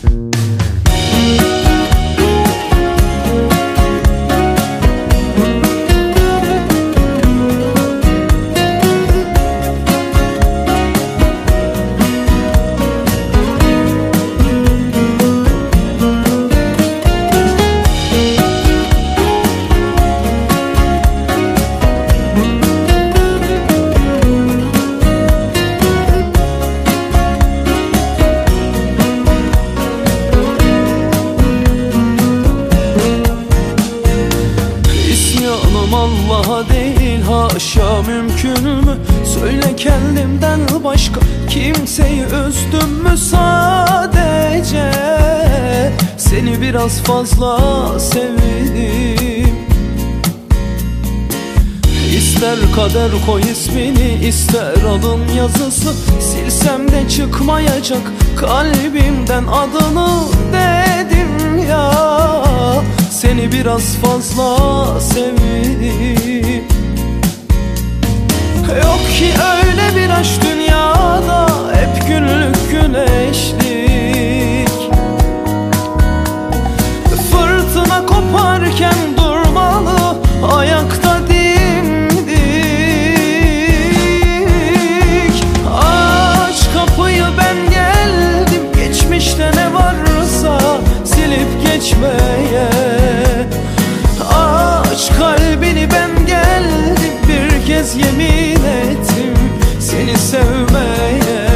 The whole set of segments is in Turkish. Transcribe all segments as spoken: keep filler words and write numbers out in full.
Allah'a değil haşa, mümkün mü? Söyle kendimden başka kimseyi üzdüm mü? Sadece seni biraz fazla sevdim. İster kader koy ismini, ister alın yazısı, silsem de çıkmayacak kalbimden adını. Dedim ya, seni biraz fazla sevdim. Yok ki öyle bir aşk dünyada, hep günlük güneşlik. Fırtına koparken durmalı, ayakta dimdik. Aç kapıyı, ben geldim, geçmişte ne varsa silip geçmeye. Aç kalbini, ben geldim, bir kez yemin ettim seni sevmeye.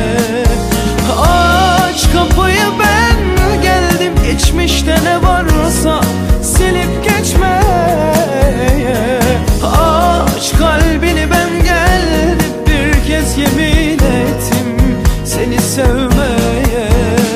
Aç kapıyı, ben geldim, geçmişte ne varsa silip geçmeye. Aç kalbini, ben geldim, bir kez yemin ettim seni sevmeye.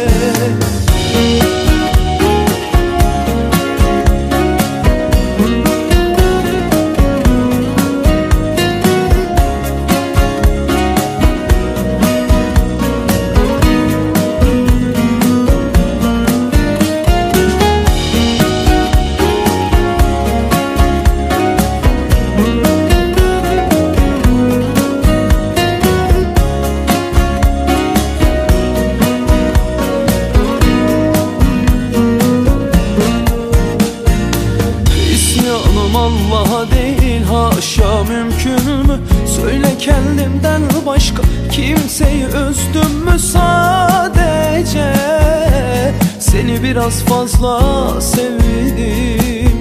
Allah'a değil haşa, mümkün mü? Söyle kendimden başka kimseyi üzdüm mü? Sadece seni biraz fazla sevdim.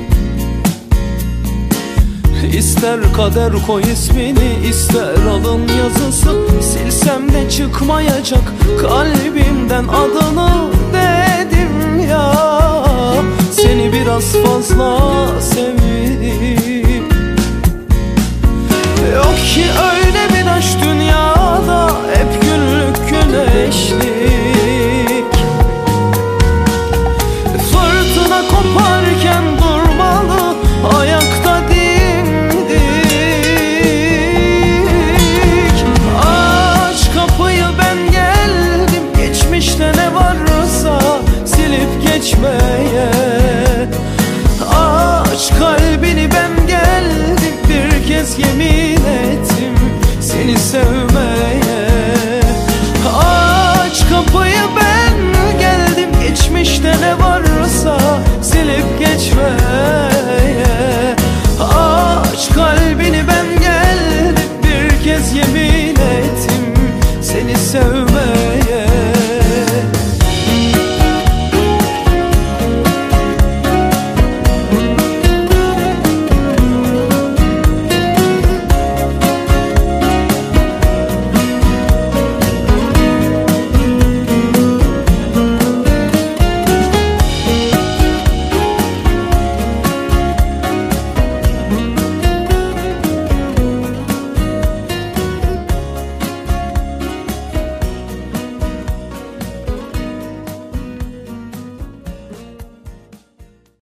İster kader koy ismini, ister alın yazısı, silsem de çıkmayacak kalbimden adını.